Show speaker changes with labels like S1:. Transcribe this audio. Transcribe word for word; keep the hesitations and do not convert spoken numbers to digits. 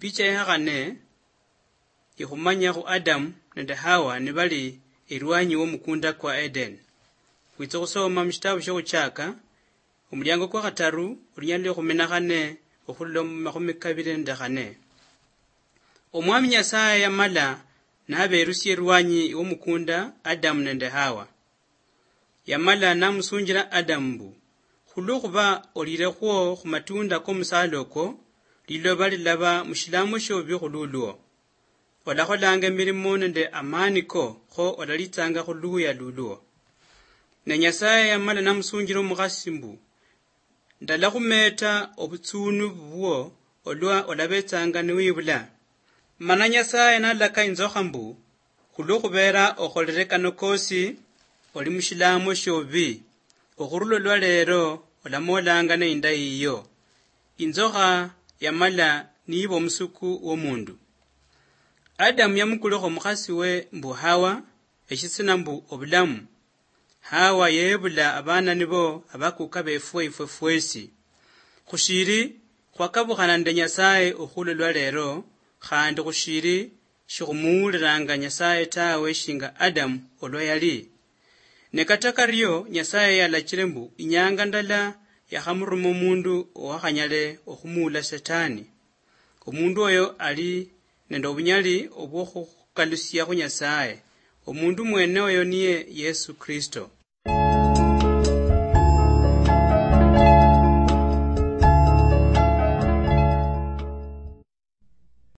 S1: Picha yakhane ikhumanya khu Adam nende Hawa ni bali irwanyi w'omukunda kwa Eden. Khwitsa khusoma mushitabu shokhuchaka omulyango kwa khataru olinyalu khumenakhane okhulila mu makhumi kabili nende khane. Omwami Nyasaye yamala naberusia irwanyi w'omukunda Adam nende Hawa. Yamala namusunjila Adam mbu khulukhuba olilekhwo khumatunda k'omusala oko liloba lilaba mushilamu shobi khululwo. Olakholanga milimo nende amani ko kho olalitanga khuluya lulwo. Ne Nyasaye yamala namusunjila omukhasi mbu ndala khumeta obutsunu bubwo olwa olabetsanga niwibula. Mana Nyasaye nalaka inzokha mbu khulukhubera okholere kano kosi oli mushilamu shobi okhurula lwa lero olamolanga neinda iyo. Inzokha yamala niba omusuku w'omundu. Adamu yamukulekho omukhasi we mbu Hawa eshitsina mbu obulamu. Hawa yebula abana nibo abakuka befwe ifwe fwesi. Khushiri khwakabukhana nende Nyasaye okhurula lwa lero khandi khushiri shikhumuwuliranga Nyasaye tawe shinga Adamu olwa yali. Ne kata karyo Nyasaye yalachile mbu inyanga ndala yakhamuruma omundu owakhanyale okhumuula Satani. Omundu oyo ali nende obunyali obwokhukalusia khu Nyasaye. Omundu mwene oyo niye Yesu Kristo.